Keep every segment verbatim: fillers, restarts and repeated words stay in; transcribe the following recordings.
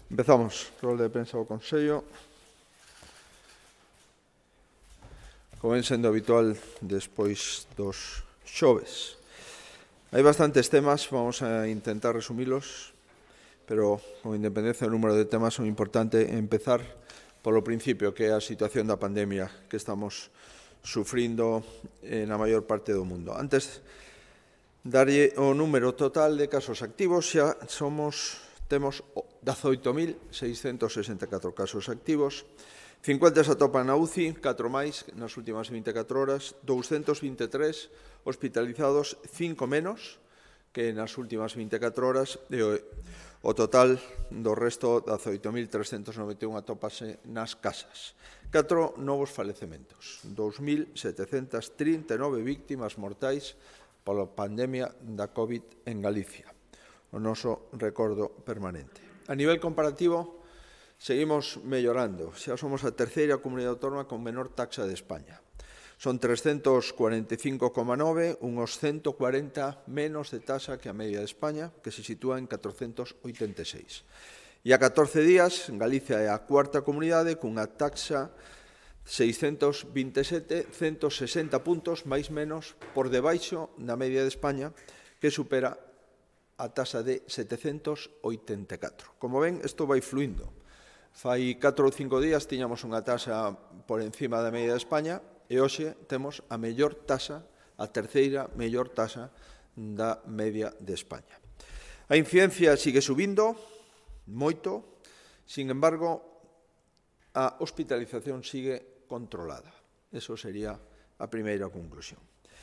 Empezamos. Rol de prensa ao Consello. Como ven sendo habitual despois dos xoves. Hai bastantes temas, vamos a intentar resumilos, pero con independencia do número de temas é importante empezar polo principio, que é a situación da pandemia que estamos sufrindo na maior parte do mundo. Antes darlle o número total de casos activos, xa somos, temos dezaoito mil seiscentos sesenta e catro casos activos, cincuenta se atopan na U C I, catro máis nas últimas vinte e catro horas, douscentos vinte e tres hospitalizados, cinco menos que nas últimas vinte e catro horas, e o, o total do resto, dezaoito mil trescentos noventa e un atópase nas casas. catro novos falecementos, dous mil setecentas trinta e nove víctimas mortais pola pandemia da COVID en Galicia, o noso recordo permanente. A nivel comparativo, seguimos mellorando. Xa somos a terceira comunidade autónoma con menor taxa de España. Son trescentos cuarenta e cinco coma nove, unos ciento cuarenta menos de taxa que a media de España, que se sitúa en catrocentos oitenta e seis. E a catorce días, Galicia é a cuarta comunidade cunha taxa seiscentos vinte e sete, ciento sesenta puntos, máis menos, por debaixo da media de España, que supera a taxa de setecentos oitenta e catro. Como ven, isto vai fluindo. Fai catro ou cinco días tiñamos unha taxa por encima da media de España e hoxe temos a mellor taxa, a terceira mellor taxa da media de España. A incidencia sigue subindo moito, sin embargo, a hospitalización sigue controlada. Eso sería a primeira conclusión.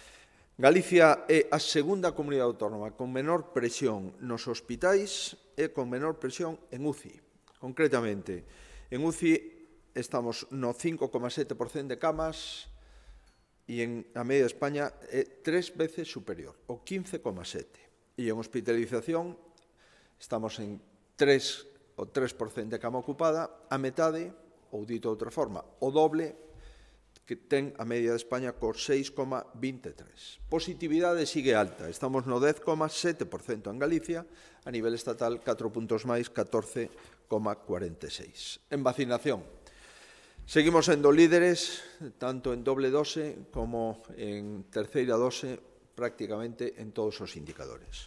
Galicia é a segunda comunidade autónoma con menor presión nos hospitais e con menor presión en U C I. Concretamente, en U C I estamos no cinco coma sete por cento de camas e en a media de España é tres veces superior, o quince coma sete por cento. E en hospitalización estamos en tres o tres por cento de cama ocupada, a metade, ou dito de outra forma, o doble que ten a media de España co seis coma vinte e tres. Positividade sigue alta, estamos no dez coma sete por cento en Galicia, a nivel estatal catro puntos máis, catorce coma cuarenta e seis. En vacinación, seguimos sendo líderes, tanto en doble dose como en terceira dose, prácticamente en todos os indicadores.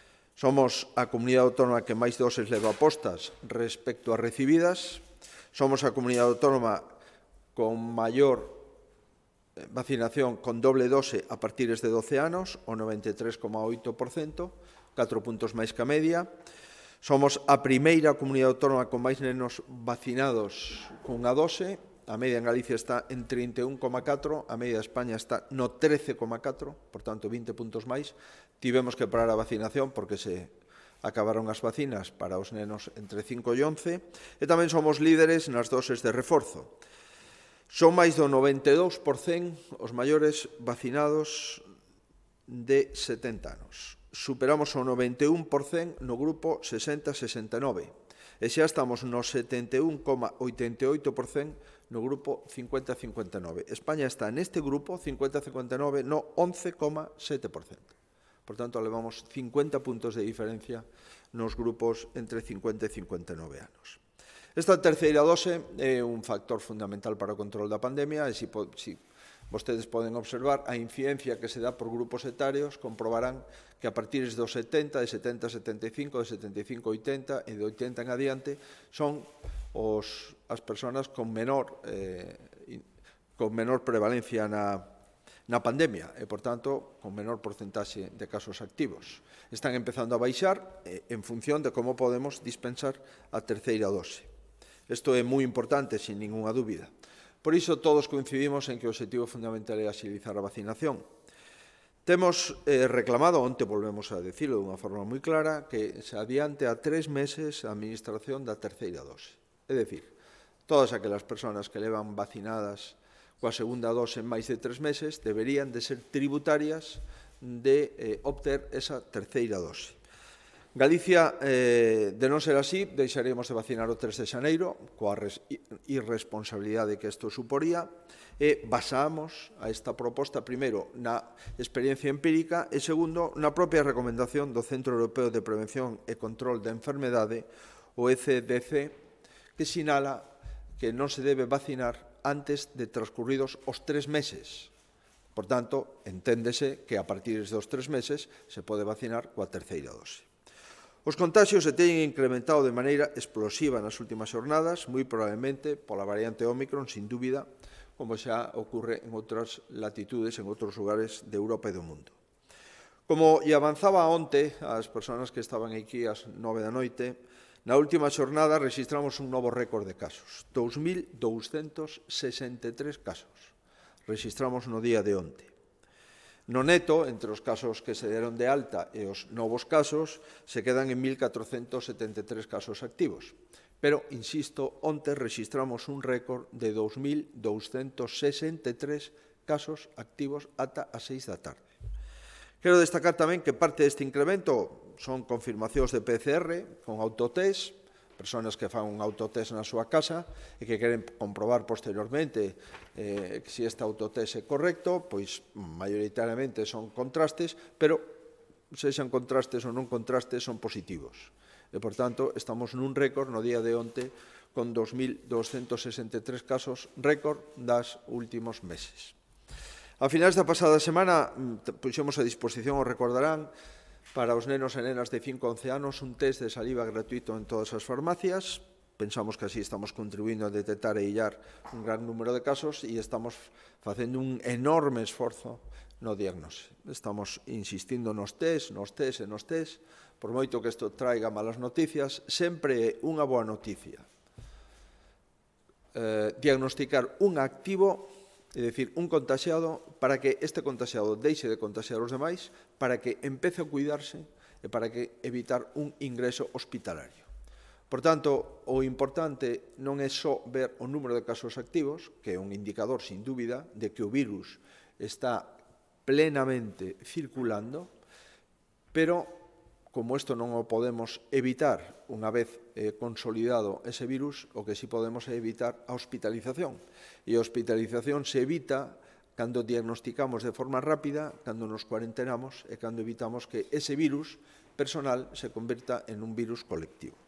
Somos a comunidade autónoma que máis doses leva postas respecto a recibidas. Somos a comunidade autónoma con maior vacinación con doble dose a partir de doce anos, o noventa e tres coma oito por cento, catro puntos máis que a media. Somos a primeira comunidade autónoma con máis nenos vacinados cunha dose. A media en Galicia está en trinta e un coma catro, a media de España está no trece coma catro, por tanto, vinte puntos máis. Tivemos que parar a vacinación porque se acabaron as vacinas para os nenos entre cinco e once, e tamén somos líderes nas doses de reforzo. Son máis do noventa e dous por cento os maiores vacinados de setenta anos. Superamos o noventa e un por cento no grupo sesenta a sesenta e nove, e xa estamos no setenta e un coma oitenta e oito por cento no grupo cincuenta a cincuenta e nove. España está neste grupo, cincuenta a cincuenta e nove, no once coma sete por cento. Por tanto, levamos cincuenta puntos de diferencia nos grupos entre cincuenta e cincuenta e nove anos. Esta terceira dose é un factor fundamental para o control da pandemia e se si vostedes poden observar a incidencia que se dá por grupos etarios, comprobarán que a partir dos setenta, de setenta a setenta e cinco, de setenta e cinco a oitenta e de oitenta en adiante son os, as persoas con menor, eh, con menor prevalencia na na pandemia e, por tanto, con menor porcentaxe de casos activos. Están empezando a baixar eh, en función de como podemos dispensar a terceira dose. Isto é moi importante, sin ninguna dúbida. Por iso, todos coincidimos en que o objetivo fundamental é agilizar a vacinación. Temos eh, reclamado, onte volvemos a decirlo de unha forma moi clara, que se adiante a tres meses a administración da terceira dose. É dicir, todas aquelas persoas que levan vacinadas coa segunda dose en máis de tres meses, deberían de ser tributarias de eh, obter esa terceira dose. Galicia, eh, de non ser así, deixaremos de vacinar o tres de xaneiro, coa irresponsabilidade que isto suporía, e basamos a esta proposta, primeiro, na experiencia empírica e, segundo, na propia recomendación do Centro Europeo de Prevención e Control da Enfermedade, o E C D C, que sinala que non se debe vacinar antes de transcurridos os tres meses. Por tanto, enténdese que a partir dos tres meses se pode vacinar coa terceira dose. Os contaxios se teñen incrementado de maneira explosiva nas últimas xornadas, moi probablemente pola variante Ómicron, sin dúbida, como xa ocorre en outras latitudes, en outros lugares de Europa e do mundo. Como lle avanzaba onte ás persoas que estaban aquí ás nove da noite, na última xornada registramos un novo récord de casos, dous mil douscentos sesenta e tres casos. Registramos no día de onte. No neto, entre os casos que se deron de alta e os novos casos, se quedan en mil catrocentos setenta e tres casos activos. Pero, insisto, onte registramos un récord de dous mil douscentos sesenta e tres casos activos ata as seis da tarde. Quero destacar tamén que parte deste incremento son confirmacións de P C R con autotest, persoas que fan un autotest na súa casa e que queren comprobar posteriormente eh, que se este autotest é correcto, pois maioritariamente son contrastes, pero sexan contrastes ou non contrastes son positivos. E, por tanto, estamos nun récord no día de onte con dous mil douscentos sesenta e tres casos, récord das últimos meses. A finais da pasada semana, puxemos a disposición, o recordarán, para os nenos e nenas de cinco a once anos, un test de saliva gratuito en todas as farmacias. Pensamos que así estamos contribuindo a detectar e illar un gran número de casos e estamos facendo un enorme esforzo no diagnose. Estamos insistindo nos test, nos test e nos test. Por moito que isto traiga malas noticias, sempre é unha boa noticia eh, diagnosticar un activo, é dicir, un contaxiado, para que este contaxiado deixe de contaxiar os demais, para que empece a cuidarse e para que evitar un ingreso hospitalario. Por tanto, o importante non é só ver o número de casos activos, que é un indicador, sin dúbida, de que o virus está plenamente circulando, pero, como isto non o podemos evitar unha vez eh, consolidado ese virus, o que sí podemos é evitar a hospitalización. E a hospitalización se evita cando diagnosticamos de forma rápida, cando nos cuarentenamos e cando evitamos que ese virus personal se converta en un virus colectivo.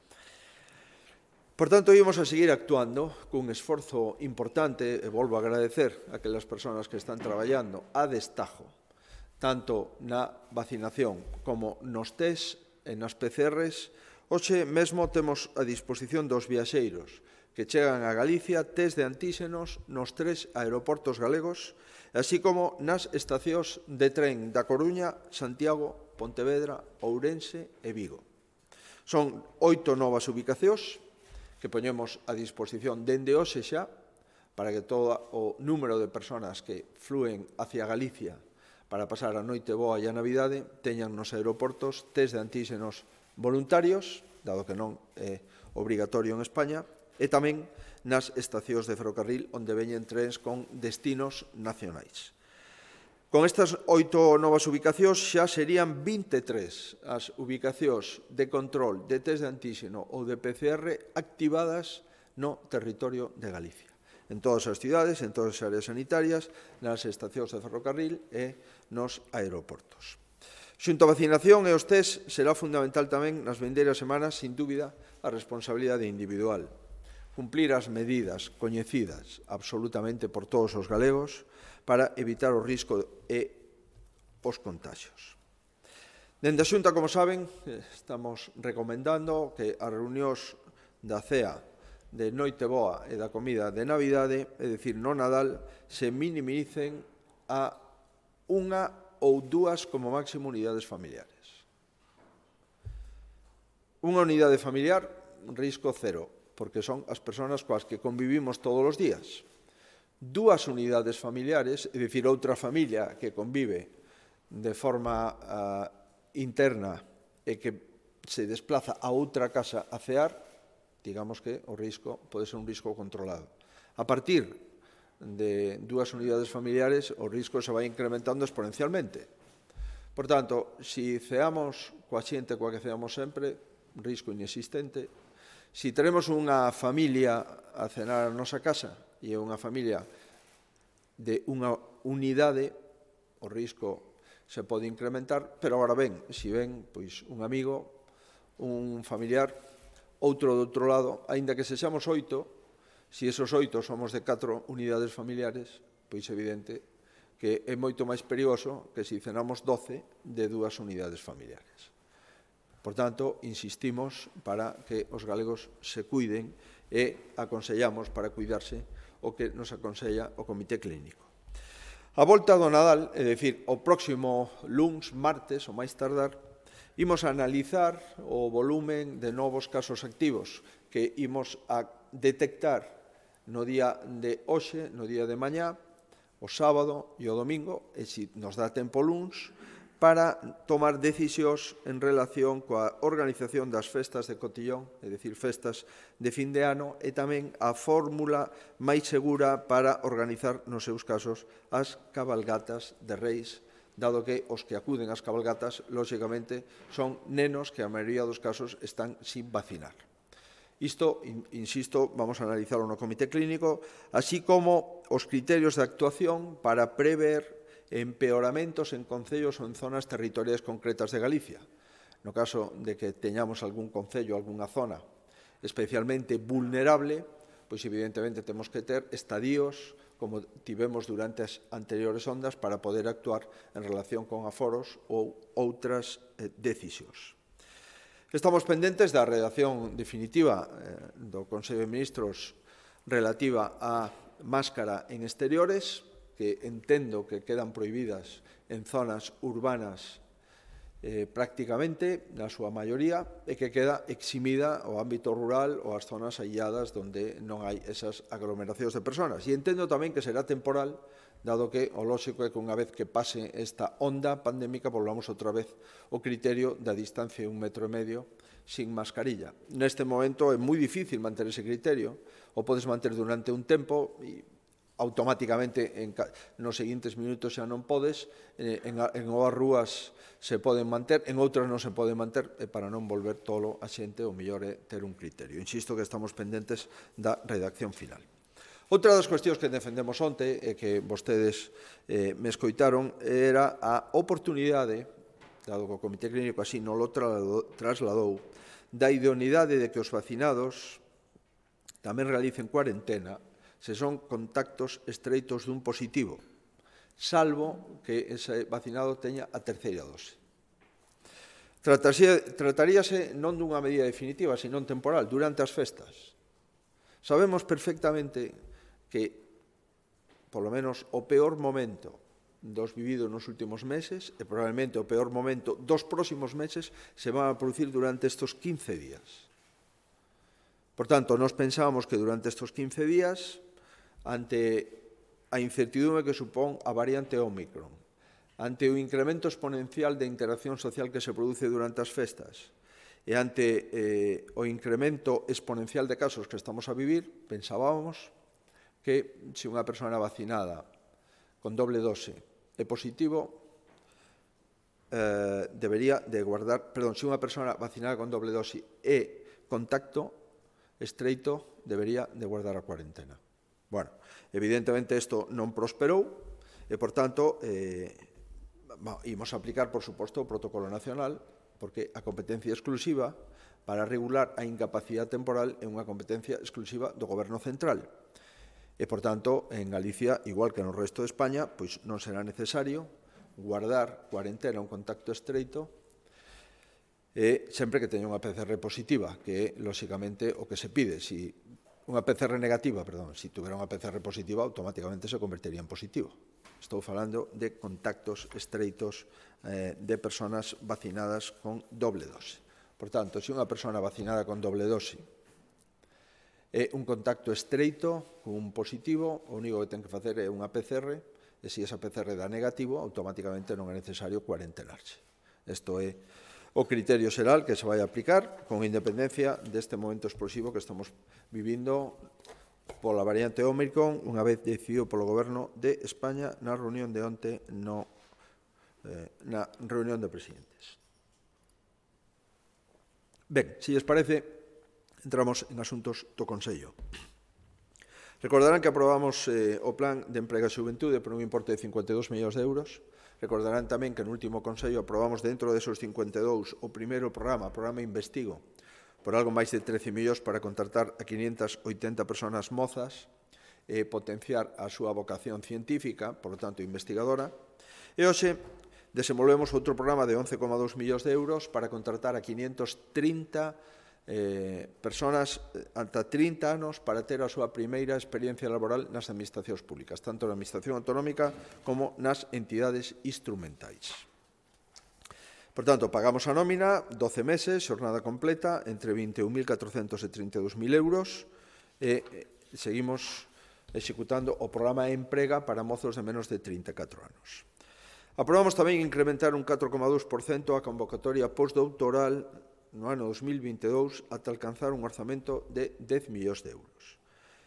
Por tanto, ímos a seguir actuando cun esforzo importante, e volvo a agradecer a aquelas persoas que están traballando a destajo, tanto na vacinación como nos test e nas P C Rs. Hoxe mesmo temos a disposición dos viaxeiros que chegan a Galicia test de antíxenos nos tres aeroportos galegos, así como nas estacións de tren da Coruña, Santiago, Pontevedra, Ourense e Vigo. Son oito novas ubicacións que poñemos a disposición dende hoxe xa para que todo o número de persoas que flúen hacia Galicia para pasar a noite boa e a Navidade, teñan nos aeroportos test de antíxenos voluntarios, dado que non é obrigatorio en España, e tamén nas estacións de ferrocarril onde veñen trens con destinos nacionais. Con estas oito novas ubicacións xa serían vinte e tres as ubicacións de control de test de antíxeno ou de P C R activadas no territorio de Galicia, en todas as cidades, en todas as áreas sanitarias, nas estacións de ferrocarril e nos aeroportos. Xunto a vacinación e os test, será fundamental tamén nas vindeiras semanas, sin dúbida, a responsabilidade individual. Cumplir as medidas coñecidas absolutamente por todos os galegos para evitar o risco e os contagios. Dende a Xunta, como saben, estamos recomendando que as reunións da cea de noite boa e da comida de Navidade, é dicir, no Nadal, se minimicen a unha ou dúas como máximo unidades familiares. Unha unidade familiar, risco cero, porque son as persoas coas que convivimos todos os días. Dúas unidades familiares, é dicir, outra familia que convive de forma uh, interna e que se desplaza a outra casa a cear, digamos que o risco pode ser un risco controlado. A partir de dúas unidades familiares, o risco se vai incrementando exponencialmente. Por tanto, se ceamos coa xente coa que ceamos sempre, risco inexistente. Se teremos unha familia a cenar a nosa casa e unha familia de unha unidade, o risco se pode incrementar, pero agora ben, se ven pois, un amigo, un familiar outro do outro lado, aínda que sexamos oito, se esos oito somos de catro unidades familiares, pois é evidente que é moito máis perigoso que se cenamos doce de dúas unidades familiares. Por tanto, insistimos para que os galegos se cuiden e aconsellamos para cuidarse o que nos aconsella o Comité Clínico. A volta do Nadal, é dicir, o próximo luns, martes, o máis tardar, imos a analizar o volumen de novos casos activos que imos a detectar no día de hoxe, no día de mañá, o sábado e o domingo, e se nos dá tempo luns, para tomar decisións en relación coa organización das festas de cotillón, é dicir, festas de fin de ano, e tamén a fórmula máis segura para organizar, nos seus casos, as cabalgatas de reis, dado que os que acuden ás cabalgatas, lóxicamente, son nenos que a maioría dos casos están sin vacinar. Isto, insisto, vamos a analizarlo no Comité Clínico, así como os criterios de actuación para prever empeoramentos en concellos ou en zonas territoriais concretas de Galicia. No caso de que teñamos algún concello, algunha zona especialmente vulnerable, pois evidentemente temos que ter estadíos como tivemos durante as anteriores ondas para poder actuar en relación con aforos ou outras eh, decisións. Estamos pendentes da redacción definitiva eh, do Consello de Ministros relativa á máscara en exteriores, que entendo que quedan prohibidas en zonas urbanas eh, prácticamente, na súa maioría, e que queda eximida o ámbito rural ou as zonas ailladas onde non hai esas aglomeracións de personas. E entendo tamén que será temporal, dado que o lóxico é que unha vez que pase esta onda pandémica volvamos outra vez o criterio da distancia de un metro e medio sin mascarilla. Neste momento é moi difícil manter ese criterio, o podes manter durante un tempo e automáticamente en, nos seguintes minutos xa non podes, en, en ovas rúas se poden manter, en outras non se poden manter, e para non volver tolo a xente, o mellor é ter un criterio. Insisto que estamos pendentes da redacción final. Outra das cuestións que defendemos onte e que vostedes eh, me escoitaron era a oportunidade, dado que o Comité Clínico así non lo trasladou, da idoneidade de que os vacinados tamén realicen cuarentena se son contactos estreitos dun positivo, salvo que ese vacinado teña a terceira dose. Trataríase non dunha medida definitiva, senón temporal, durante as festas. Sabemos perfectamente que, polo menos, o peor momento dos vividos nos últimos meses e probablemente o peor momento dos próximos meses se van a producir durante estes quince días. Por tanto, nos pensábamos que durante estes quince días, ante a incertidumbre que supón a variante Ómicron, ante o incremento exponencial de interacción social que se produce durante as festas e ante eh, o incremento exponencial de casos que estamos a vivir, pensábamos que se unha persona vacinada con doble dose é positivo, eh, debería de guardar, perdón, se unha persona vacinada con doble dose é contacto estreito, debería de guardar a cuarentena. Bueno, evidentemente isto non prosperou e, por tanto, eh, imos aplicar, por suposto, o protocolo nacional, porque a competencia exclusiva para regular a incapacidade temporal é unha competencia exclusiva do Goberno central. E, por tanto, en Galicia, igual que no resto de España, pois non será necesario guardar cuarentena un contacto estreito e sempre que teña unha P C R positiva, que é, lóxicamente, o que se pide. Si unha P C R negativa, perdón, si tuvera unha P C R positiva, automáticamente se convertería en positivo. Estou falando de contactos estreitos eh, de persoas vacinadas con doble dose. Por tanto, se unha persona vacinada con doble dose é un contacto estreito con un positivo, o único que ten que facer é unha P C R, e se esa P C R dá negativo, automáticamente non é necesario cuarentenarse. Isto é o criterio xeral que se vai aplicar con independencia deste momento explosivo que estamos vivindo pola variante Ómicron, unha vez decidido polo Goberno de España na reunión de onte no, eh, na reunión de presidentes. Ben, se lles parece, entramos en asuntos do Consello. Recordarán que aprobamos eh, o Plan de Emprego e Xuventude por un importe de cincuenta e dous millóns de euros. Recordarán tamén que no último Consello aprobamos dentro desos cincuenta e dous o primeiro programa, o programa Investigo, por algo máis de trece millóns para contratar a quinientas oitenta persoas mozas e potenciar a súa vocación científica, por lo tanto investigadora. E hoxe desenvolvemos outro programa de once coma dous millóns de euros para contratar a quinientas trinta eh, persoas ata trinta anos para ter a súa primeira experiencia laboral nas administracións públicas, tanto na administración autonómica como nas entidades instrumentais. Por tanto, pagamos a nómina doce meses, xornada completa, entre vinte e un mil catrocentos e trinta e dous mil euros e seguimos executando o programa Emprega para mozos de menos de trinta e catro anos. Aprobamos tamén incrementar un catro coma dous por cento a convocatoria postdoutoral no ano dos mil vinte e dous ata alcanzar un orzamento de dez millóns de euros.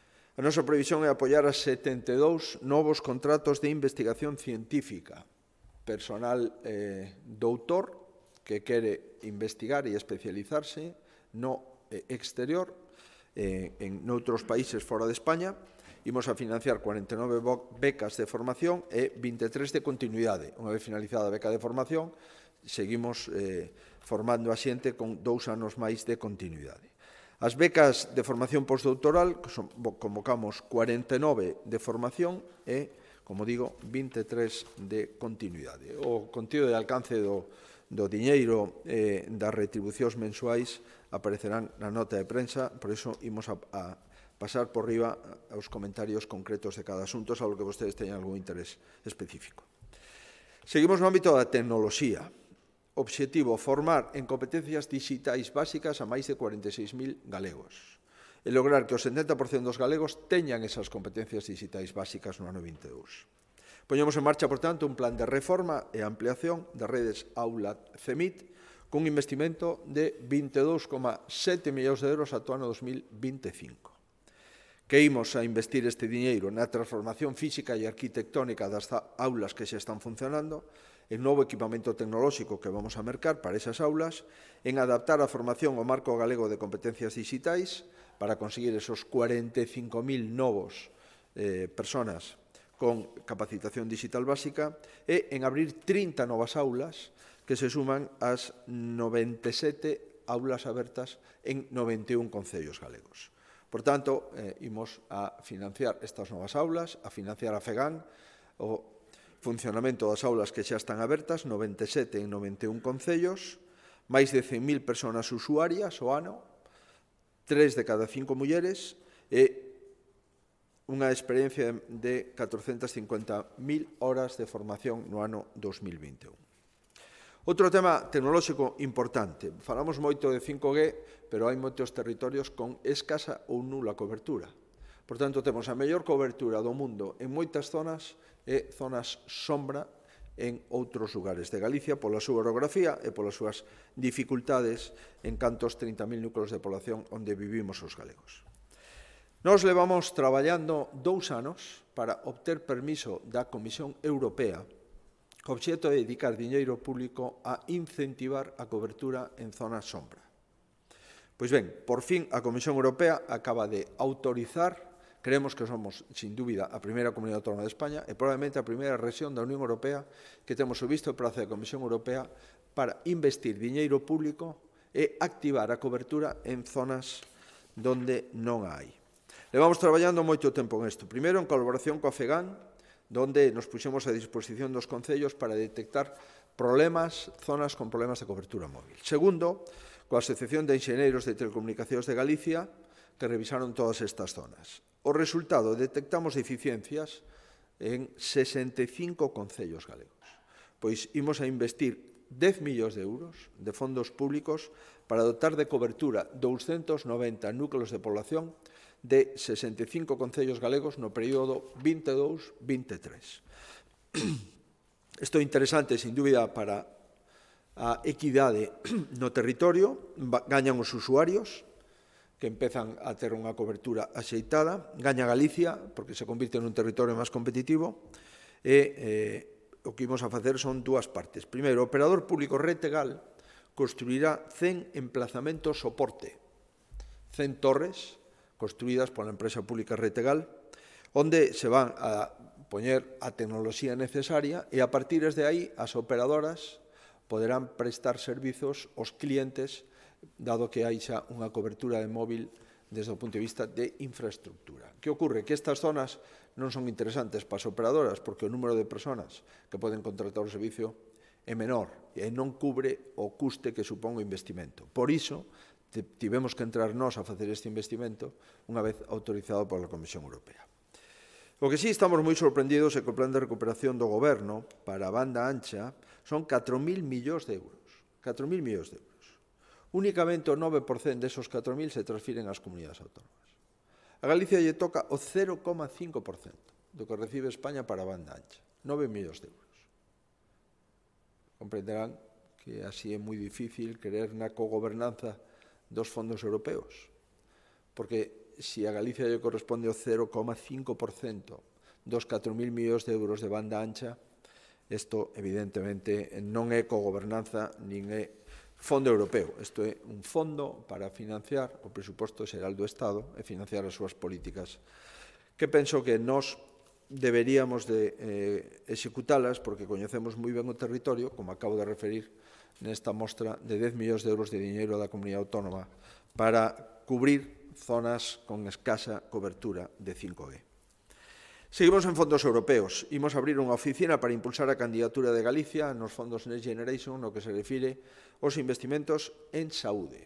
A nosa previsión é apoiar a setenta e dous novos contratos de investigación científica, personal eh, doutor que quere investigar e especializarse no eh, exterior, eh, en noutros países fora de España. Imos a financiar cuarenta e nove becas de formación e vinte e tres de continuidade. Unha vez finalizada a beca de formación, seguimos eh, formando a xente con dous anos máis de continuidade. As becas de formación postdoutoral, convocamos cuarenta e nove de formación e, como digo, vinte e tres de continuidade. O contido de alcance do, do diñeiro eh, das retribucións mensuais aparecerán na nota de prensa, por iso imos a, a pasar por riba aos comentarios concretos de cada asunto, salvo que vostedes teñan algún interés específico. Seguimos no ámbito da tecnoloxía. Obxectivo, formar en competencias digitais básicas a máis de cuarenta e seis mil galegos e lograr que o setenta por cento dos galegos teñan esas competencias digitais básicas no ano vinte e dous. Poñemos en marcha, por tanto, un plan de reforma e ampliación das redes Aula C E M I T cun investimento de vinte e dous coma sete millóns de euros ata o ano dos mil vinte e cinco. Que imos a investir este diñeiro na transformación física e arquitectónica das aulas que xa están funcionando, en novo equipamento tecnolóxico que vamos a mercar para esas aulas, en adaptar a formación ao marco galego de competencias digitais para conseguir esos cuarenta e cinco mil novos eh, personas con capacitación digital básica e en abrir trinta novas aulas que se suman ás noventa e sete aulas abertas en noventa e un concellos galegos. Por tanto, eh, imos a financiar estas novas aulas, a financiar a FEGAN, o funcionamento das aulas que xa están abertas, noventa e sete en noventa e un concellos, máis de cen mil persoas usuarias o ano, tres de cada cinco mulleres e unha experiencia de catrocentas cincuenta mil horas de formación no ano dos mil vinte e un. Outro tema tecnolóxico importante. Falamos moito de cinco G, pero hai moitos territorios con escasa ou nula cobertura. Por tanto, temos a mellor cobertura do mundo en moitas zonas e zonas sombra en outros lugares de Galicia pola súa orografía e polas súas dificultades en cantos trinta mil núcleos de población onde vivimos os galegos. Nos levamos traballando dous anos para obter permiso da Comisión Europea. O obxecto é dedicar diñeiro público a incentivar a cobertura en zonas sombra. Pois ben, por fin a Comisión Europea acaba de autorizar, creemos que somos, sin dúbida, a primeira comunidade autónoma de España e probablemente a primeira rexión da Unión Europea que temos o visto de prazo da Comisión Europea para investir diñeiro público e activar a cobertura en zonas donde non a hai. Levamos traballando moito tempo en isto. Primeiro, en colaboración coa FEGAN, donde nos puxemos a disposición dos concellos para detectar problemas, zonas con problemas de cobertura móvil. Segundo, coa Asociación de Enxeneiros de Telecomunicacións de Galicia, que revisaron todas estas zonas. O resultado, detectamos deficiencias en sesenta e cinco concellos galegos. Pois imos a investir dez millóns de euros de fondos públicos para dotar de cobertura doscientos noventa núcleos de población de sesenta e cinco concellos galegos no período vinte e dous vinte e tres. Isto é interesante, sin dúbida, para a equidade no territorio, gañan os usuarios, que empezan a ter unha cobertura axeitada, gaña Galicia, porque se convirte nun territorio máis competitivo, e eh, o que imos a facer son dúas partes. Primeiro, o operador público Retegal construirá cen emplazamentos soporte, cen torres, construídas pola empresa pública Retegal, onde se van a poñer a tecnoloxía necesaria e a partir de aí as operadoras poderán prestar servizos aos clientes dado que hai xa unha cobertura de móvil desde o punto de vista de infraestructura. Que ocorre? Que estas zonas non son interesantes para as operadoras porque o número de persoas que poden contratar o servicio é menor e non cubre o custe que supón o investimento. Por iso, tivemos que entrar nós a facer este investimento unha vez autorizado pola Comisión Europea. O que sí estamos moi sorprendidos é que o plan de recuperación do Goberno para a banda ancha son catro mil millóns de euros. catro mil millóns de euros. Únicamente o nove por cento desos catro mil se transfiren ás comunidades autónomas. A Galicia lle toca o cero coma cinco por cento do que recibe España para a banda ancha. nove millóns de euros. Comprenderán que así é moi difícil querer na cogobernanza dos fondos europeos. Porque se a Galicia lle corresponde o cero coma cinco por cento dos catro mil millóns de euros de banda ancha, isto evidentemente non é cogobernanza nin é fondo europeo. Isto é un fondo para financiar o presuposto xeral do Estado e financiar as súas políticas, que penso que nós deberíamos de eh, executalas porque coñecemos moi ben o territorio, como acabo de referir nesta mostra de dez millóns de euros de diñeiro da comunidade autónoma para cubrir zonas con escasa cobertura de cinco G. Seguimos en fondos europeos. Imos abrir unha oficina para impulsar a candidatura de Galicia nos fondos Next Generation no que se refire aos investimentos en saúde.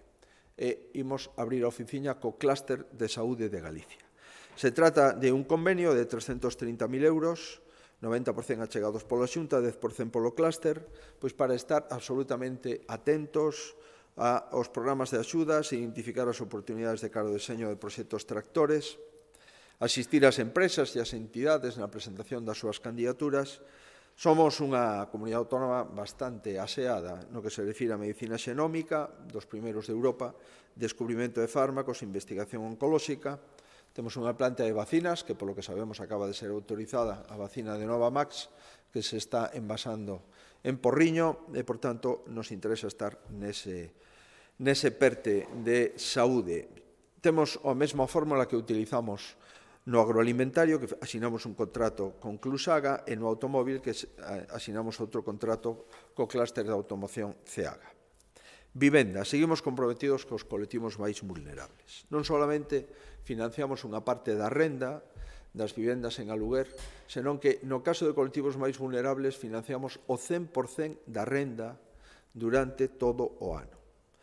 E imos abrir a oficina co clúster de saúde de Galicia. Se trata de un convenio de trescentos trinta mil euros, noventa por cento achegados pola Xunta, dez por cento polo clúster, pois para estar absolutamente atentos aos programas de axudas e identificar as oportunidades de cara ao deseño de proxectos tractores, asistir ás empresas e ás entidades na presentación das súas candidaturas. Somos unha comunidade autónoma bastante aseada no que se refire a medicina xenómica, dos primeiros de Europa, descubrimento de fármacos, investigación oncolóxica. Temos unha planta de vacinas que, polo que sabemos, acaba de ser autorizada a vacina de Novavax, que se está envasando en Porriño e, por tanto, nos interesa estar nese, nese perte de saúde. Temos a mesma fórmula que utilizamos no agroalimentario, que asinamos un contrato con Clusaga, e no automóvil, que asinamos outro contrato co clúster de automoción CEAGA. Vivenda. Seguimos comprometidos cos colectivos máis vulnerables. Non solamente financiamos unha parte da renda das vivendas en aluguer, senón que, no caso de colectivos máis vulnerables, financiamos o cen por cento da renda durante todo o ano.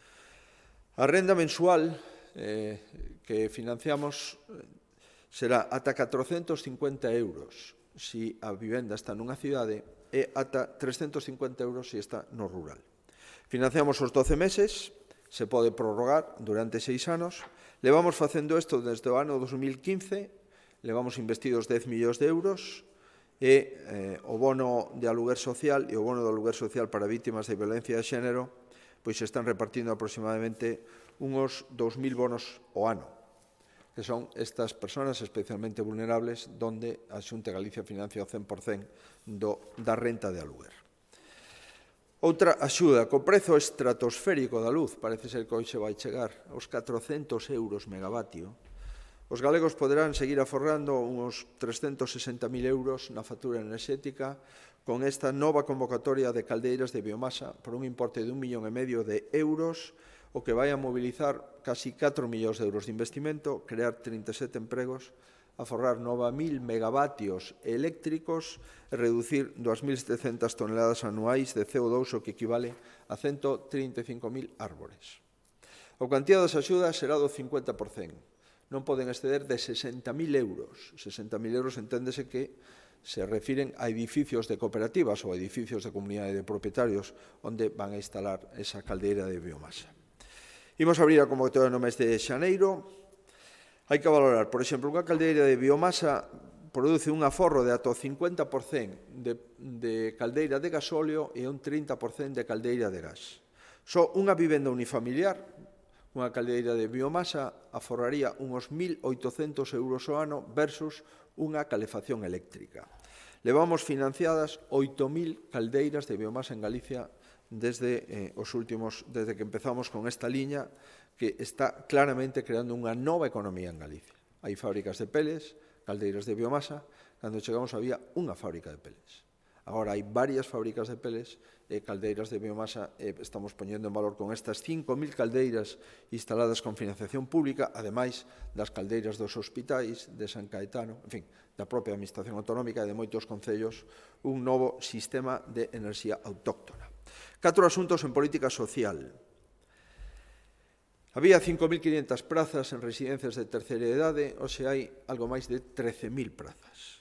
A renda mensual eh, que financiamos será ata catrocentos cincuenta euros se a vivenda está nunha cidade e ata trescentos cincuenta euros se está no rural. Financiamos os doce meses, se pode prorrogar durante seis anos. Levamos facendo isto desde o ano dos mil quince, levamos investidos dez millóns de euros e eh, o bono de aluguer social e o bono de aluguer social para vítimas de violencia de xénero pois se están repartindo aproximadamente uns dos mil bonos ao ano, que son estas persoas especialmente vulnerables donde a Xunta de Galicia financia o cen por cento do, da renta de aluguer. Outra axuda, co prezo estratosférico da luz, parece ser que hoxe vai chegar aos catrocentos euros megavatio, os galegos poderán seguir aforrando uns trescentos sesenta mil euros na factura enerxética con esta nova convocatoria de caldeiras de biomasa por un importe de un millón e medio de euros, o que vai a mobilizar casi catro millóns de euros de investimento, crear trinta e sete empregos, aforrar nove mil megavatios eléctricos e reducir dúas mil setecentas toneladas anuais de C O dous, o que equivale a ciento trinta e cinco mil árbores. O cuantía das axudas será do cincuenta por cento. Non poden exceder de sesenta mil euros. sesenta mil euros enténdese que se refiren a edificios de cooperativas ou edificios de comunidade de propietarios onde van a instalar esa caldeira de biomasa. Imos abrir a convocatoria no mes de xaneiro. Hai que valorar, por exemplo, unha caldeira de biomasa produce un aforro de ata o cincuenta por cento de, de caldeira de gasóleo e un trinta por cento de caldeira de gas. Só unha vivenda unifamiliar, unha caldeira de biomasa, aforraría uns mil oitocentos euros ao ano versus unha calefacción eléctrica. Levamos financiadas oito mil caldeiras de biomasa en Galicia desde eh, os últimos, desde que empezamos con esta liña que está claramente creando unha nova economía en Galicia. Hai fábricas de peles, caldeiras de biomasa, cando chegamos había unha fábrica de peles. Agora hai varias fábricas de peles e caldeiras de biomasa e estamos poñendo en valor con estas cinco mil caldeiras instaladas con financiación pública, ademais das caldeiras dos hospitais de San Caetano, en fin, da propia Administración Autonómica e de moitos concellos, un novo sistema de enerxía autóctona. Catro asuntos en política social. Había cinco mil quinhentas prazas en residencias de terceira idade, hoxe hai algo máis de trece mil prazas.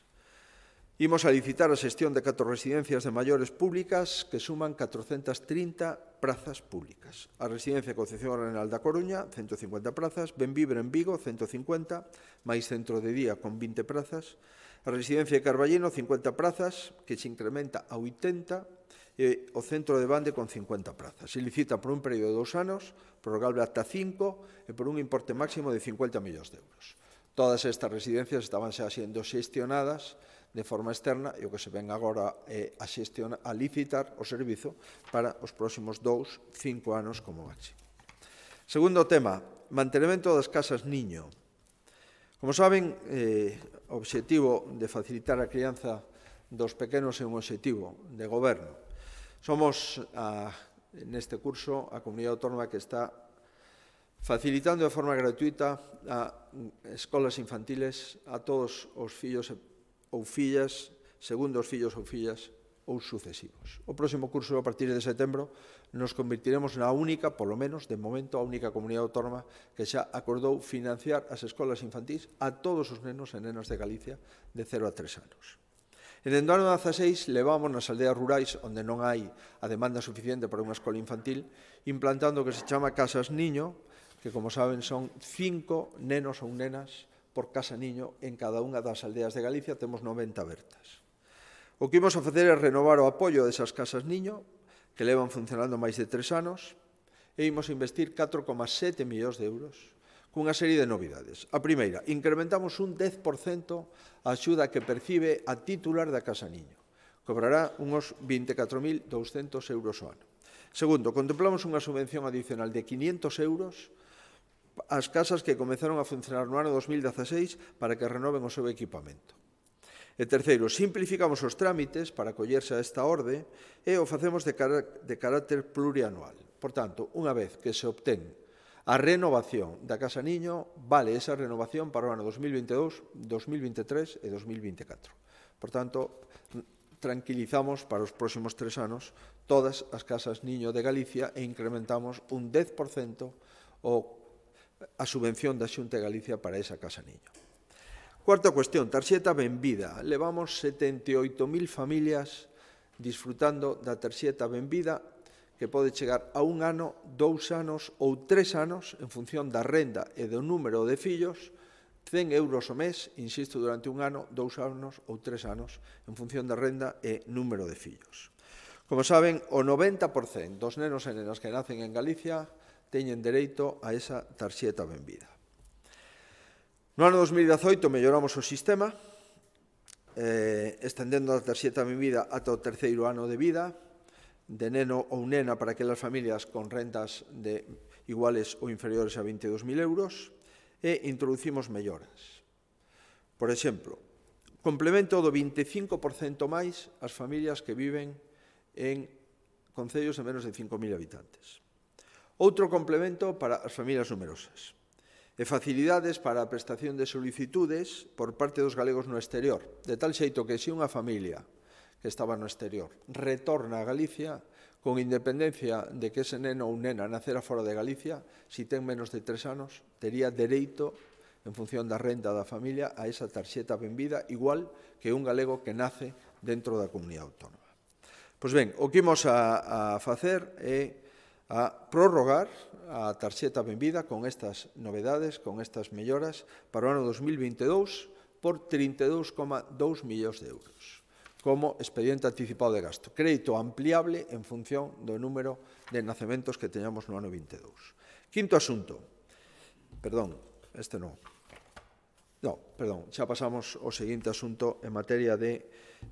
Imos a licitar a xestión de catro residencias de maiores públicas que suman catrocentas trinta prazas públicas. A residencia Concepción Arenal da Coruña, ciento cincuenta prazas, Benvibre en Vigo, ciento cincuenta, máis centro de día con vinte prazas. A residencia de Carballino, cincuenta prazas, que se incrementa a oitenta, e o centro de Bande con cincuenta prazas. Se licita por un período de dous anos, prorrogable ata cinco, e por un importe máximo de cincuenta millóns de euros. Todas estas residencias estaban xa sendo xestionadas de forma externa e o que se ven agora é a, xestiona, a licitar o servizo para os próximos dous, cinco anos como máximo. Segundo tema, mantenimento das casas niño. Como saben, eh, o obxectivo de facilitar a crianza dos pequenos é un obxectivo de goberno. Somos, a, neste curso, a comunidade autónoma que está facilitando de forma gratuita a escolas infantiles a todos os fillos ou fillas, segundos fillos ou fillas ou sucesivos. O próximo curso, a partir de setembro, nos convertiremos na única, polo menos, de momento, a única comunidade autónoma que xa acordou financiar as escolas infantís a todos os nenos e nenas de Galicia de cero a tres anos. En el ano dezaseis levamos nas aldeas rurais onde non hai a demanda suficiente para unha escola infantil, implantando o que se chama Casas Niño, que, como saben, son cinco nenos ou nenas por casa niño en cada unha das aldeas de Galicia, temos noventa abertas. O que imos a facer é renovar o apoio desas casas niño, que levan funcionando máis de tres anos, e imos investir catro coma sete millóns de euros cunha serie de novidades. A primeira, incrementamos un dez por cento a axuda que percibe a titular da casa niño. Cobrará uns vinte e catro mil douscentos euros ao ano. Segundo, contemplamos unha subvención adicional de quinientos euros as casas que comezaron a funcionar no ano dos mil dezaseis para que renoven o seu equipamento. E terceiro, simplificamos os trámites para acollerse a esta orde e o facemos de, de carácter plurianual. Por tanto, unha vez que se obtén a renovación da Casa Niño, vale esa renovación para o ano dos mil veintidós, dos mil veintitrés e dos mil veinticuatro. Por tanto, tranquilizamos para os próximos tres anos todas as casas niño de Galicia e incrementamos un dez por cento o a subvención da Xunta de Galicia para esa casa niño. Cuarta cuestión, tarxeta Benvida. Levamos setenta e oito mil familias disfrutando da tarxeta Benvida, que pode chegar a un ano, dous anos ou tres anos en función da renda e do número de fillos, cen euros o mes, insisto, durante un ano, dous anos ou tres anos, en función da renda e número de fillos. Como saben, o noventa por cento dos nenos e nenas que nacen en Galicia teñen dereito a esa tarxeta Benvida. No ano dos mil dezaoito melloramos o sistema, eh, estendendo a tarxeta Benvida ata o terceiro ano de vida, de neno ou nena para aquelas familias con rentas de iguales ou inferiores a veintidós mil euros, e introducimos melloras. Por exemplo, complemento do veinticinco por cento máis as familias que viven en concellos de menos de cinco mil habitantes. Outro complemento para as familias numerosas. E facilidades para a prestación de solicitudes por parte dos galegos no exterior, de tal xeito que se unha familia que estaba no exterior retorna a Galicia, con independencia de que ese neno ou nena nacera fora de Galicia, si ten menos de tres anos, tería dereito, en función da renda da familia, a esa tarxeta Benvida, igual que un galego que nace dentro da comunidade autónoma. Pois ben, o que imos a, a facer é a prorrogar a tarxeta Benvida con estas novedades, con estas melloras, para o ano dos mil veintidós por trinta e dous coma dous millóns de euros, como expediente anticipado de gasto. Crédito ampliable en función do número de nacementos que teñamos no ano veintidós. Quinto asunto. Perdón, este non. No, perdón, xa pasamos ao seguinte asunto en materia de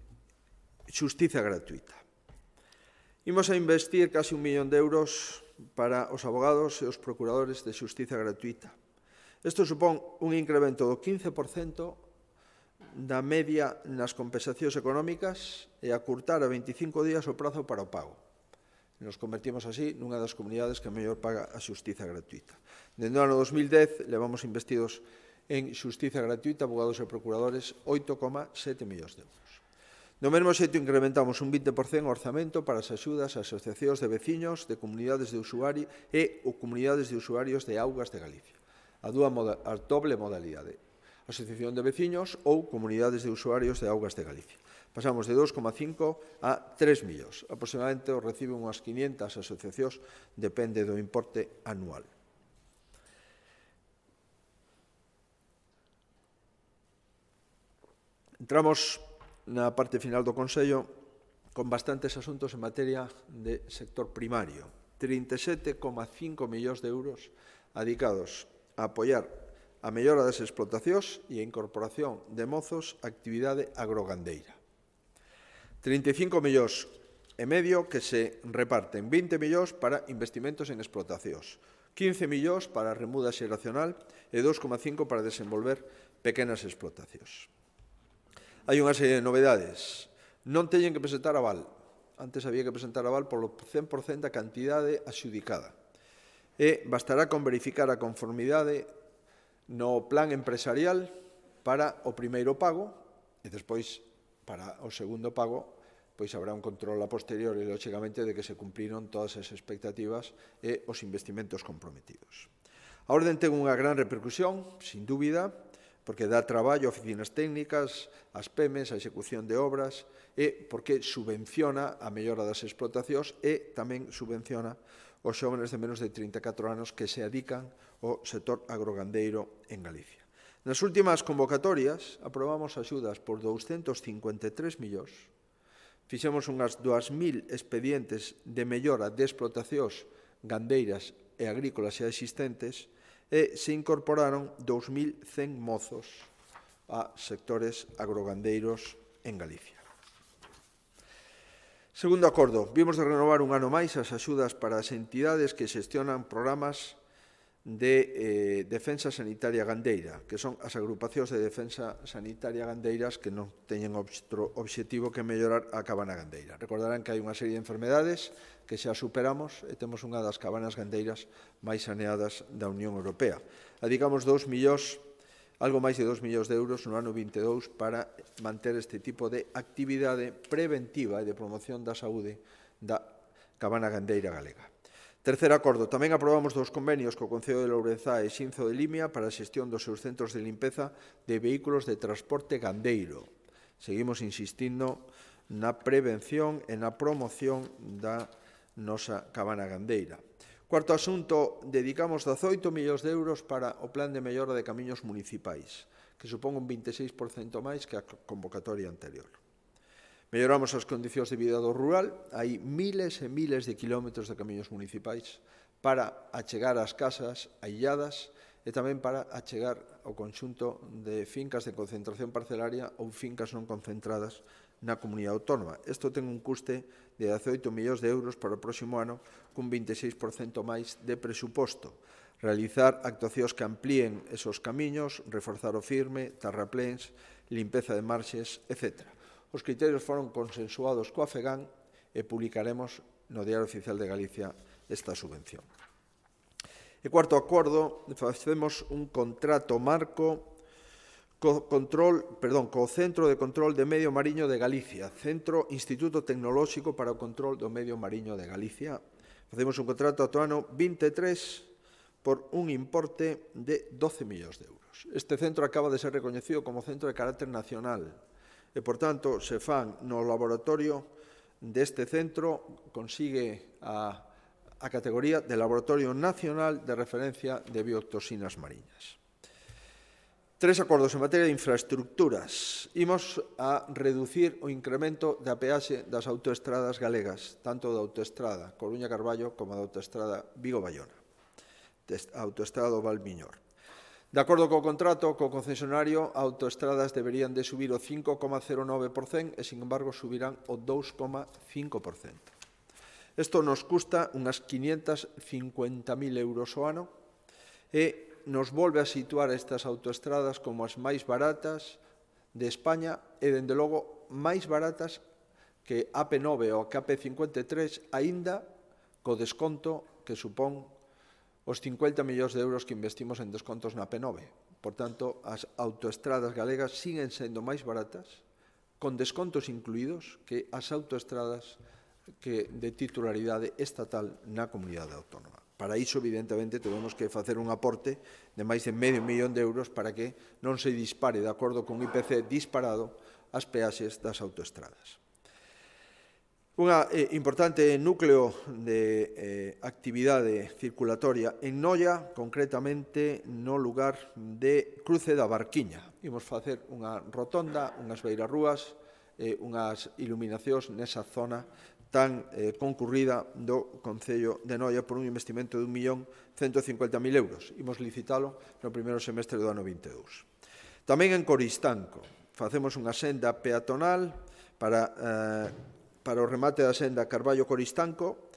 xustiza gratuita. Imos a investir casi un millón de euros para os abogados e os procuradores de xustiza gratuita. Isto supón un incremento do quince por cento da media nas compensacións económicas e acurtar a veinticinco días o prazo para o pago. Nos convertimos así nunha das comunidades que mellor paga a xustiza gratuita. Dende o ano dos mil dez levamos investidos en xustiza gratuita, abogados e procuradores, oito coma sete millóns de euros. Do mesmo xeito, incrementamos un vinte por cento o orzamento para as axudas a asociacións de veciños, de comunidades de usuarios e ou comunidades de usuarios de augas de Galicia. A, dúa moda, a doble modalidade, asociación de veciños ou comunidades de usuarios de augas de Galicia. Pasamos de dos coma cinco a tres millóns. Aproximadamente o reciben unhas quinhentas asociacións, depende do importe anual. Entramos na parte final do Consello con bastantes asuntos en materia de sector primario. trinta e sete coma cinco millóns de euros dedicados a apoiar a mellora das explotacións e a incorporación de mozos á actividade agrogandeira. trinta e cinco millóns e medio que se reparten, vinte millóns para investimentos en explotacións, quince millóns para remuda xeracional e dos coma cinco para desenvolver pequenas explotacións. Hai unha serie de novedades. Non teñen que presentar aval. Antes había que presentar aval polo cen por cento da cantidade axudicada. E bastará con verificar a conformidade no plan empresarial para o primeiro pago e despois para o segundo pago pois habrá un control a posteriori, lógicamente, de que se cumpriron todas as expectativas e os investimentos comprometidos. A orden ten unha gran repercusión, sin dúbida, porque dá traballo a oficinas técnicas, ás P E M es, a execución de obras, e porque subvenciona a mellora das explotacións e tamén subvenciona os xóvenes de menos de trinta e catro anos que se adican ao sector agrogandeiro en Galicia. Nas últimas convocatorias aprobamos axudas por douscentos cincuenta e tres millóns, fixemos unhas dúas mil expedientes de mellora de explotacións gandeiras e agrícolas xa existentes, e se incorporaron dous mil cen mozos a sectores agrogandeiros en Galicia. Segundo acordo, vimos de renovar un ano máis as axudas para as entidades que xestionan programas de eh, defensa sanitaria gandeira, que son as agrupacións de defensa sanitaria gandeiras que non teñen outro obxectivo que mellorar a cabana gandeira. Recordarán que hai unha serie de enfermedades que xa superamos e temos unha das cabanas gandeiras máis saneadas da Unión Europea. Dedicamos dous millóns, algo máis de dos millóns de euros no ano vinte e dous para manter este tipo de actividade preventiva e de promoción da saúde da cabana gandeira galega. Terceiro acordo, tamén aprobamos dous convenios co Concello de Lourenzá e Xinzo de Limia para a xestión dos seus centros de limpeza de vehículos de transporte gandeiro. Seguimos insistindo na prevención e na promoción da nosa cabana gandeira. Cuarto asunto, dedicamos dezoito millóns de euros para o plan de mellora de camiños municipais, que supón un vinte e seis por cento máis que a convocatoria anterior. Melloramos as condicións de vida do rural, hai miles e miles de kilómetros de camiños municipais para achegar as casas ailladas e tamén para achegar ao conxunto de fincas de concentración parcelaria ou fincas non concentradas na comunidade autónoma. Isto ten un custe de dezoito millóns de euros para o próximo ano, cun vinte e seis por cento máis de presuposto. Realizar actuacións que amplíen esos camiños, reforzar o firme, terrapléns, limpeza de marxes, etcétera. Os criterios foron consensuados coa FEGAN e publicaremos no Diario Oficial de Galicia esta subvención. E cuarto acordo, facemos un contrato marco co, control, perdón, co Centro de Control de Medio Mariño de Galicia, Centro Instituto Tecnolóxico para o Control do Medio Mariño de Galicia. Facemos un contrato ata o ano vinte e tres por un importe de doce millóns de euros. Este centro acaba de ser recoñecido como centro de carácter nacional e, por tanto, se fan no laboratorio deste centro, consigue a, a categoría de Laboratorio Nacional de Referencia de Biotoxinas Mariñas. Tres acordos en materia de infraestructuras. Imos a reducir o incremento da peaxe das autoestradas galegas, tanto da autoestrada Coruña-Carballo como da autoestrada Vigo-Bayona, a autoestrada do Valmiñor. De acordo co contrato, co concesionario, autoestradas deberían de subir o cinco coma cero nove por cento e, sin embargo, subirán o dous coma cinco por cento. Isto nos custa unhas quinhentos cincuenta mil euros ao ano e nos volve a situar estas autoestradas como as máis baratas de España e, dende logo, máis baratas que A P nove ou que A P cincuenta e tres, aínda co desconto que supón os cincuenta millóns de euros que investimos en descontos na A P nove. Por tanto, as autoestradas galegas siguen sendo máis baratas, con descontos incluídos, que as autoestradas que de titularidade estatal na comunidade autónoma. Para iso, evidentemente, temos que facer un aporte de máis de medio millón de euros para que non se dispare, de acordo con I P C disparado, as peaxes das autoestradas. Un eh, importante núcleo de eh, actividade circulatoria en Noia, concretamente no lugar de Cruce da Barquiña. Imos facer unha rotonda, unhas beirarrúas, eh, unhas iluminacións nesa zona tan eh, concurrida do Concello de Noia por un investimento de un millón ciento cincuenta mil euros. Imos licitalo no primeiro semestre do ano vinte e dous. Tamén en Coristanco facemos unha senda peatonal para, eh, para o remate da senda Carballo-Coristanco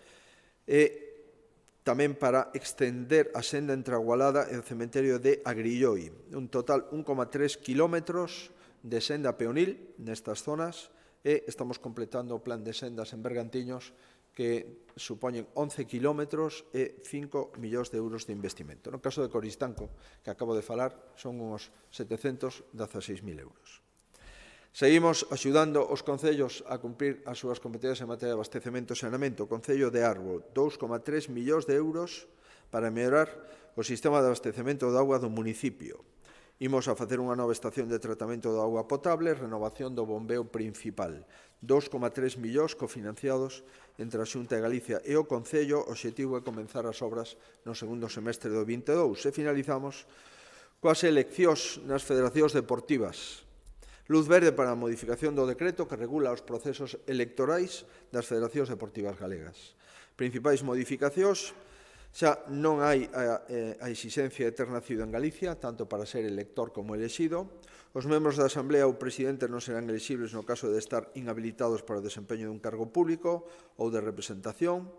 e tamén para extender a senda entre Agualada e o cementerio de Agrilloi. Un total un coma tres kilómetros de senda peonil nestas zonas, e estamos completando o plan de sendas en Bergantiños que supoñen once kilómetros e cinco millóns de euros de investimento. No caso de Coristanco, que acabo de falar, son uns setecentos dezaseis mil euros. Seguimos axudando os concellos a cumprir as súas competencias en materia de abastecemento e saneamento. O Concello de Arbo, dous coma tres millóns de euros para mellorar o sistema de abastecemento de auga do municipio. Imos a facer unha nova estación de tratamento de auga potable, renovación do bombeo principal. dous coma tres millóns cofinanciados entre a Xunta de Galicia e o Concello. O obxectivo é comenzar as obras no segundo semestre do vinte e dous. E finalizamos coas eleccións nas federacións deportivas. Luz verde para a modificación do decreto que regula os procesos electorais das federacións deportivas galegas. Principais modificacións: xa non hai a, a exixencia de ter nacido en Galicia, tanto para ser elector como elexido. Os membros da Asamblea ou presidente non serán elexibles no caso de estar inhabilitados para o desempeño dun cargo público ou de representación.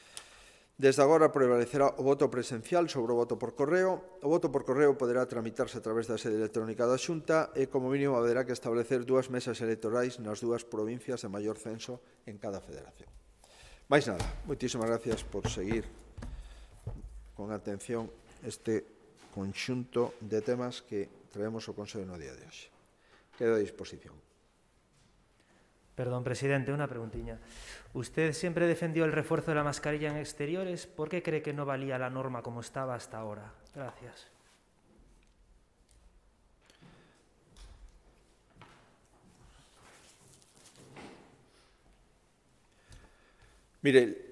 Desde agora prevalecerá o voto presencial sobre o voto por correo. O voto por correo poderá tramitarse a través da sede electrónica da Xunta e, como mínimo, haberá que establecer dúas mesas electorais nas dúas provincias de maior censo en cada federación. Mais nada, moitísimas gracias por seguir con atención este conxunto de temas que traemos ao Consello no día de hoxe. Quedo a disposición. Perdón, presidente, una preguntiña. Usted siempre defendió el refuerzo de la mascarilla en exteriores. ¿Por qué cree que no valía la norma como estaba hasta ahora? Gracias. Mire,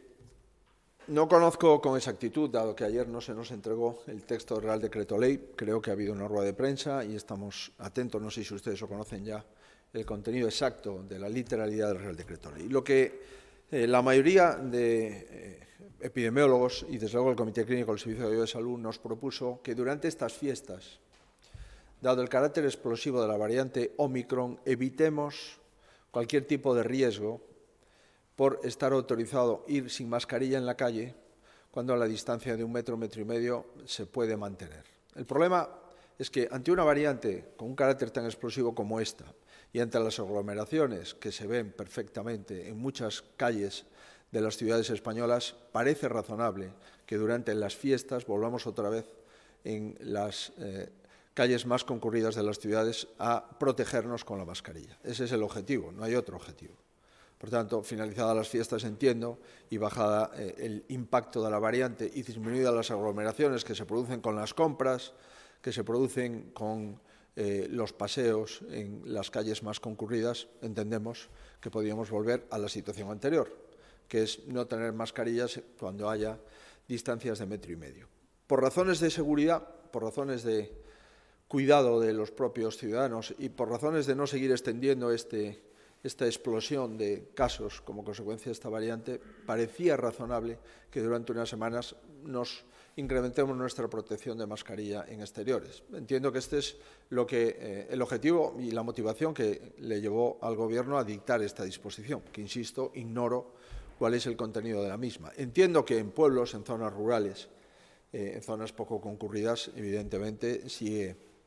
no conozco con exactitud, dado que ayer no se nos entregó el texto del Real Decreto Ley. Creo que ha habido una rueda de prensa y estamos atentos, no sé si ustedes lo conocen ya, el contenido exacto de la literalidad del Real Decreto Ley. Lo que eh, la mayoría de eh, epidemiólogos y, desde luego, el Comité Clínico del Servicio de Salud nos propuso que durante estas fiestas, dado el carácter explosivo de la variante Omicron, evitemos cualquier tipo de riesgo por estar autorizado ir sin mascarilla en la calle cuando a la distancia de un metro, metro y medio se puede mantener. El problema es que ante una variante con un carácter tan explosivo como esta y ante las aglomeraciones que se ven perfectamente en muchas calles de las ciudades españolas, parece razonable que durante las fiestas volvamos otra vez en las eh, calles más concurridas de las ciudades a protegernos con la mascarilla. Ese es el objetivo, no hay otro objetivo. Por tanto, finalizadas las fiestas, entiendo, y bajada eh, el impacto de la variante y disminuidas las aglomeraciones que se producen con las compras, que se producen con eh, los paseos en las calles más concurridas, entendemos que podríamos volver a la situación anterior, que es no tener mascarillas cuando haya distancias de metro y medio. Por razones de seguridad, por razones de cuidado de los propios ciudadanos y por razones de no seguir extendiendo este esta explosión de casos como consecuencia de esta variante, parecía razonable que durante unas semanas nos incrementemos nuestra protección de mascarilla en exteriores. Entiendo que este es lo que, eh, el objetivo y la motivación que le llevó al Gobierno a dictar esta disposición, que, insisto, ignoro cuál es el contenido de la misma. Entiendo que en pueblos, en zonas rurales, eh, en zonas poco concurridas, evidentemente sigue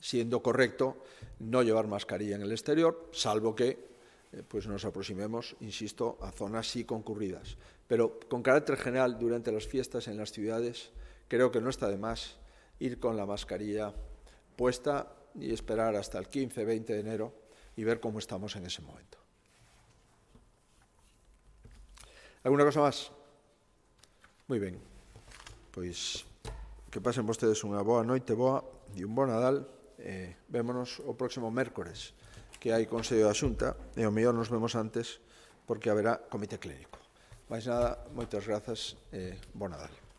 siendo correcto no llevar mascarilla en el exterior, salvo que eh, pues nos aproximemos, insisto, a zonas sí concurridas. Pero con carácter general, durante las fiestas en las ciudades, creo que no está de más ir con la mascarilla puesta y esperar hasta el quince, veinte de enero y ver cómo estamos en ese momento. ¿Alguna cosa más? Moi ben. Pois que pasen vostedes unha boa noite boa e un bo Nadal. Eh, vémonos o próximo mércores, que hai Consello da Xunta, e ao mellor nos vemos antes porque haberá comité clínico. Mais nada, moitas grazas e bo Nadal.